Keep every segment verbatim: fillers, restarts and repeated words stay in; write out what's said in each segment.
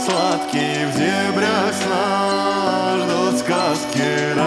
сладкий, в дебрях сна ждут сказки,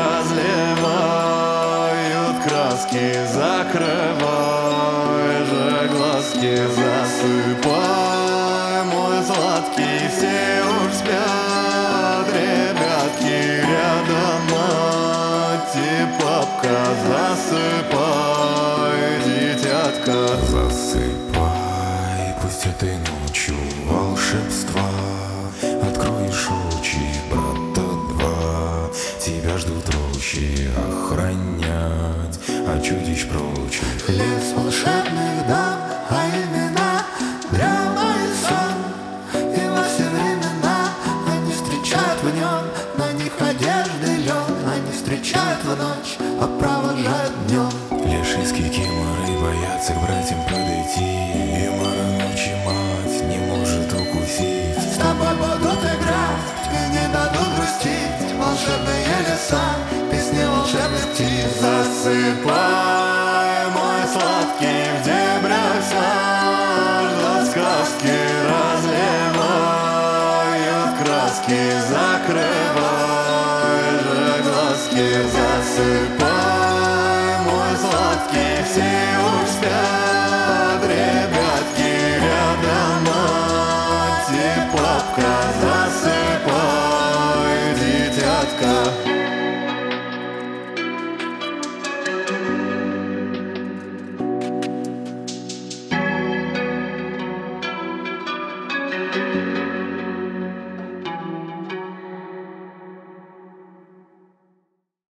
разливают краски. Закрывай же глазки, засыпай, мой сладкий. Все уж спят, ребятки, рядом мать и папка. Засыпай, дитятка, засыпай, пусть этой ночью волшебства. Откроешь очи, брата два, тебя ждут рощи охранять от чудищ прочих. Лес волшебных дам, а имена дрема и сон. И во все времена они встречают в нем, на них одежды лен. Они встречают в ночь, а провожают днем. Леший с кикиморой боятся к братьям подойти, и мара ночи мать не может укусить. С тобой будут играть и не дадут грустить волшебные леса, песни волшебных птиц. засыпай, мой сладкий, в дебрях сна ждут сказки, разливают краски. Закрывай же глазки, засыпай.